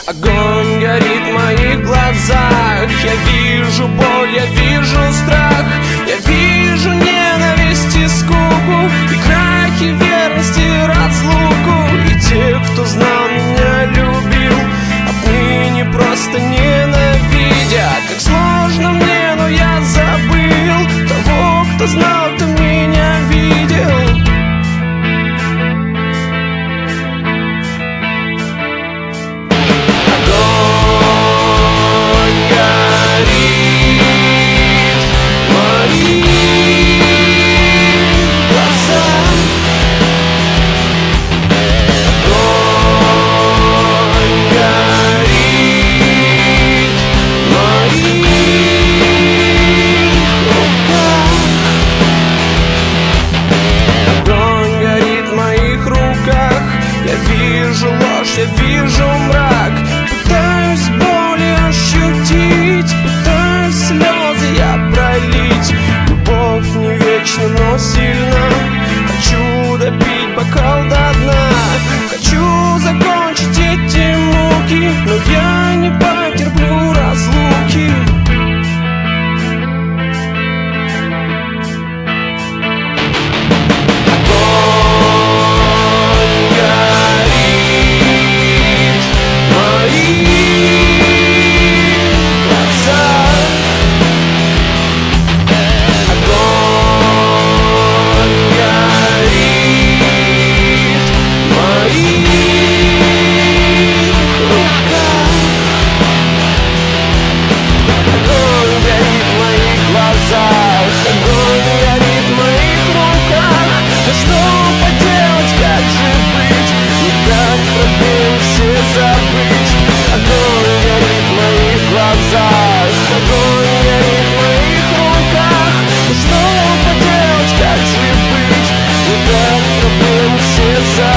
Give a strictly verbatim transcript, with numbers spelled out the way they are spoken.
Огонь горит в моих глазах. Я вижу боль, я вижу страх. Я вижу ненависть и скуку, и крахи верности, разлуку. И тех, кто знал меня, любил, отныне просто ненавидят. Как сложно мне, но я забыл того, кто знал, кто меня видел. Я вижу мрак, пытаюсь боли ощутить, пытаюсь слезы я пролить. Любовь не вечна, но сильна. Хочу допить бокал до дна. Хочу закончить эти муки, но я не потерплю разлуки. Все